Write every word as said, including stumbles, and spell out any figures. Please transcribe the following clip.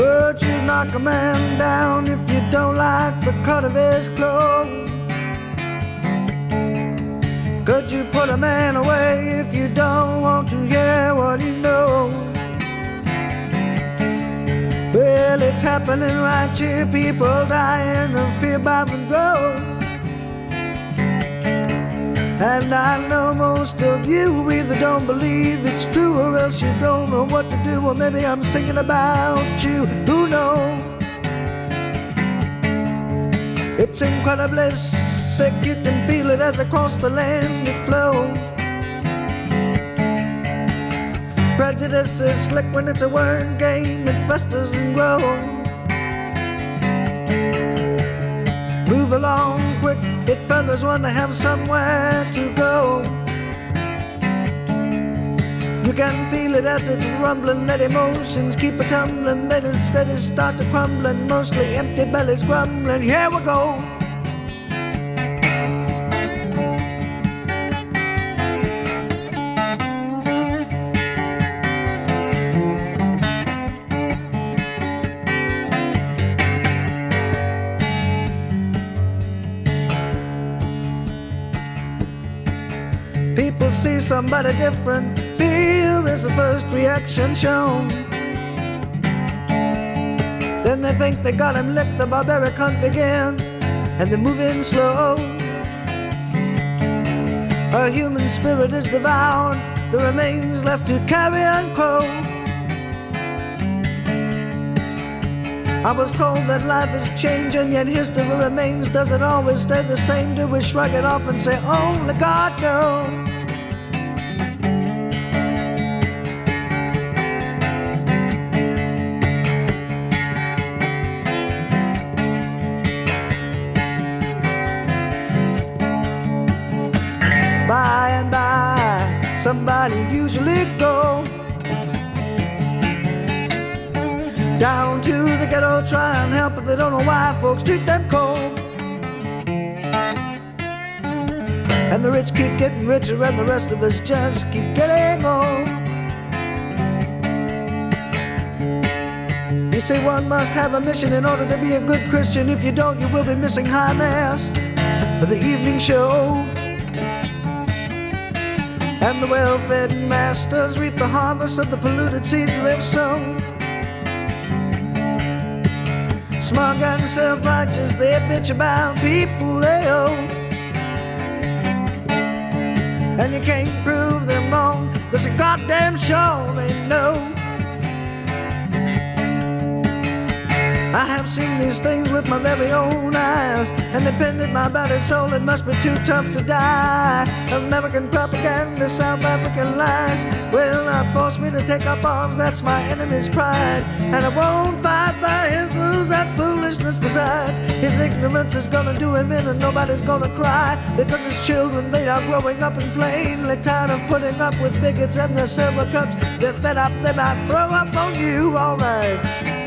Would you knock a man down if you don't like the cut of his clothes? Could you put a man away if you don't want to hear what he knows? Well, it's happening right here, people dying of fear by the droves. And I know most of you either don't believe it's true or else you don't know what to do. Or maybe I'm singing about you, who knows? It's incredibly sick, you can feel it as across the land it flows. Prejudice is slick when it's a word game, it festers and grows. Move along quick, it feathers one to have somewhere to go. You can feel it as it's rumbling, let emotions keep a tumbling, then instead it start to crumbling, mostly empty bellies grumbling. Here we go. People see somebody different, fear is the first reaction shown. Then they think they got him licked, the barbaric hunt begins, and they move in slow. A human spirit is devoured, the remains left to carry and crow. I was told that life is changing, yet history remains. Does it always stay the same? Do we shrug it off and say, only God knows? By and by, somebody usually go down to the ghetto, try and help, but they don't know why folks treat them cold. And the rich keep getting richer, and the rest of us just keep getting old. You say one must have a mission in order to be a good Christian. If you don't, you will be missing high mass or the evening show. And the well-fed masters reap the harvest of the polluted seeds they've sown. Smug and self-righteous, they bitch about people they owe. And you can't prove them wrong, there's a goddamn sure they know. I have seen these things with my very own eyes, and depended my body soul, it must be too tough to die. American propaganda, South African lies will not force me to take up arms, that's my enemy's pride. And I won't fight by his rules, that's foolishness besides. His ignorance is gonna do him in, and nobody's gonna cry, because his children, they are growing up and plainly tired of putting up with bigots and their silver cups. They're fed up, they might throw up on you, alright.